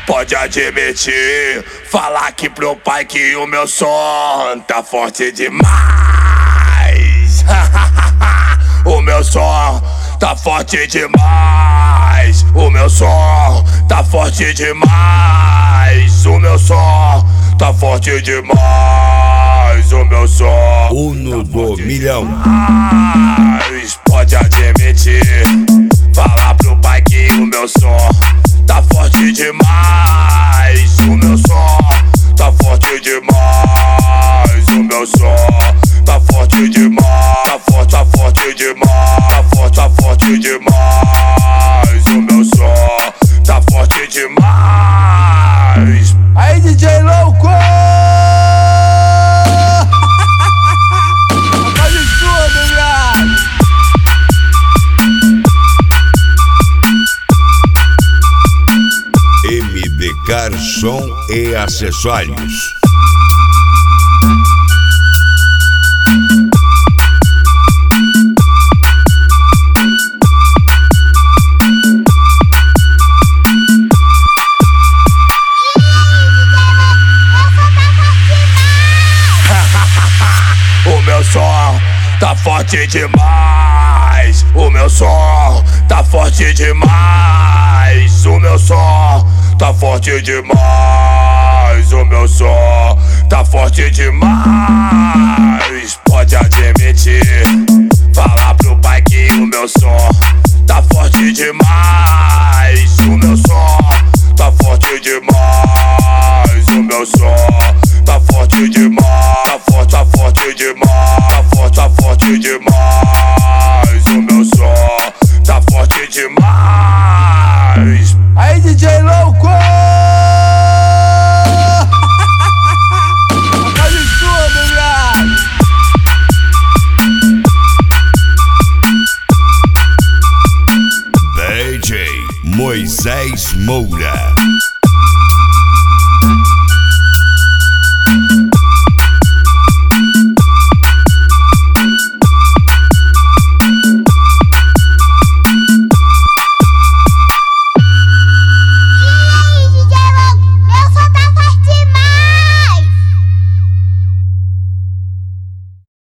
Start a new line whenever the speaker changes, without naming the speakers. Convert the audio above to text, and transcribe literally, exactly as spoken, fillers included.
pode admitir, falar aqui pro pai que o meu som tá forte demais. O meu som tá forte demais. O meu som tá forte demais. O meu som tá forte demais. O meu som
Uno do milhão.
demais. Pode admitir, falar pro pai que o meu som tá forte demais. O meu som tá forte demais. O meu som tá forte demais. Tá forte, tá forte demais. Tá forte, tá forte demais. O meu som tá forte demais.
Aí, D J louco! Faz tudo, viado!
M D Car Som e Acessórios.
O meu som tá forte demais. O meu som tá forte demais. O meu som tá forte demais. O meu som tá forte demais. Pode admitir, falar pro pai que o meu som tá forte demais. O meu som tá forte demais. O meu som tá forte demais. Tá forte, tá forte demais. Tá forte, tá forte demais. O meu som tá forte demais.
Aí, D J louco! Faz tudo, viado!
D J Moisés Moura.